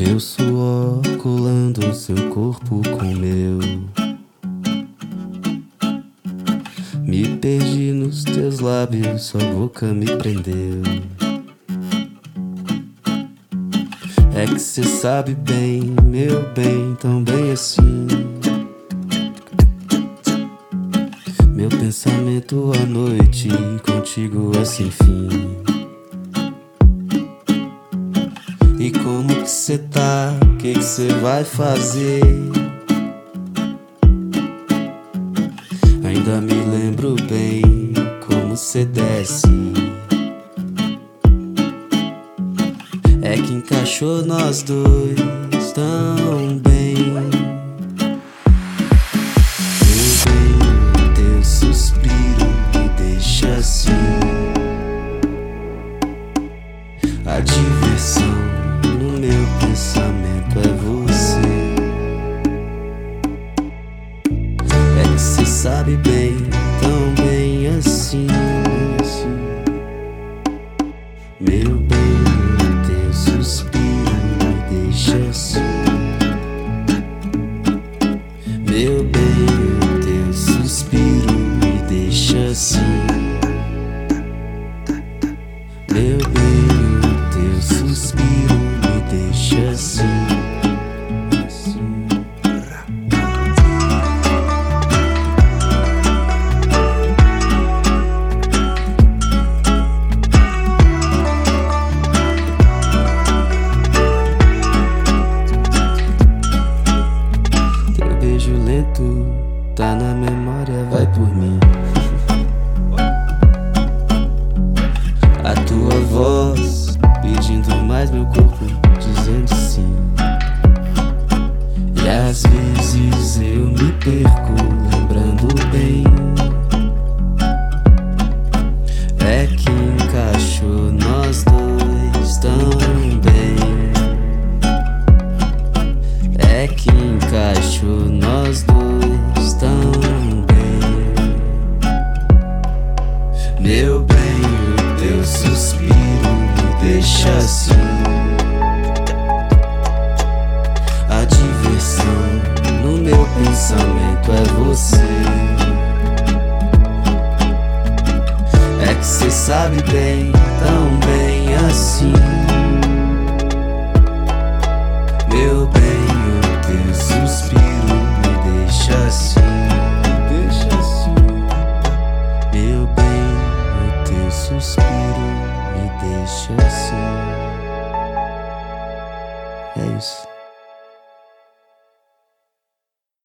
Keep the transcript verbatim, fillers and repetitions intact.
Teu suor colando seu corpo com o meu. Me perdi nos teus lábios, sua boca me prendeu. É que cê sabe bem, meu bem, tão bem assim. Meu pensamento à noite, contigo é sem fim. E como que cê tá? Que que cê vai fazer? Ainda me lembro bem como cê desce. É que encaixou nós dois tão bem. Meu bem, teu suspiro me deixa assim. A diversão no meu pensamento é você. É que cê sabe bem, tão bem assim, assim. Meu bem, teu suspiro me deixa assim. Meu bem, teu suspiro me deixa assim. Meu bem, teu suspiro me deixa assim. Teu beijo lento tá na memória, vai por mim. A tua voz pedindo mais, meu corpo dizendo sim. E às vezes eu me perco lembrando bem. É que encaixou nós dois tão bem. É que encaixou nós dois tão bem. Meu bem, o teu suspiro me deixa assim. A diversão no meu pensamento é você. É que cê sabe bem, tão bem assim. Meu bem, o teu suspiro me deixa assim. Deixa assim. Meu bem, o teu suspiro me deixa assim. É isso.